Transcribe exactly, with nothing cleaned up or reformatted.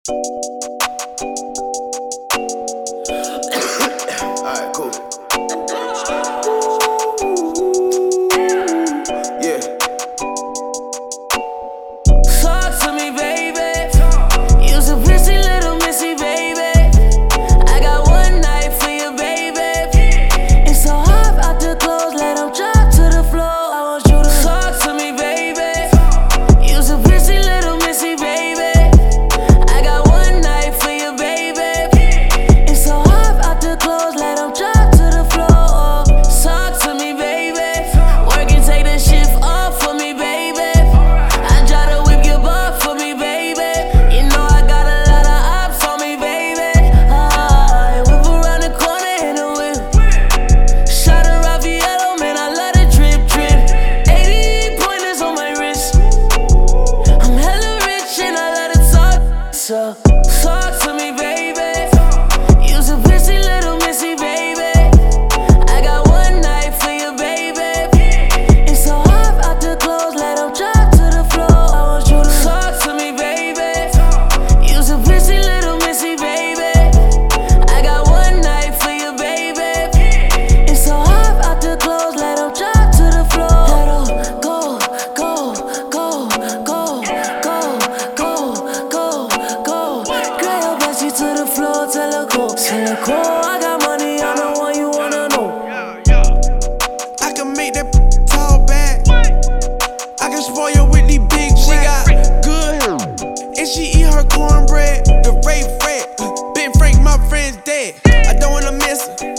Alright, cool. Yeah. Talk to me, baby. You's a pretty little missy, baby. I got one night for you, baby. It's so hard out the clothes, let them drop to the floor. I want you to talk to me, baby. You's a pretty little missy, baby. I got one night for you, baby. It's so hard out the clothes, let them drop to the floor. Talk to me, baby. Work and take the shift off for me, baby. I try to whip your butt for me, baby. You know I got a lot of ops on me, baby. I whip around the corner in a whip. Shot a Raffaello, man, I love the drip, drip. eighty pointers on my wrist. I'm hella rich and I let it talk. So talk to me, baby. You's a pretty little missy, baby. I got one night for you, baby. It's so hard out the clothes, let them drop to the floor. I want you to talk to me, baby. You's a pretty little missy, baby. I got one night for you, baby. It's so hard out the clothes, let them drop to the floor. Let 'em go, go, go, go, go, go, go, go. Grab your bestie to the floor, tell her go. Tell her go, I got money, I'm the one you wanna know. I can make that tall back. I can spoil you with these big She got good and she eat her cornbread. The rape Fred, Ben Frank, my friend's dead. I don't wanna miss her.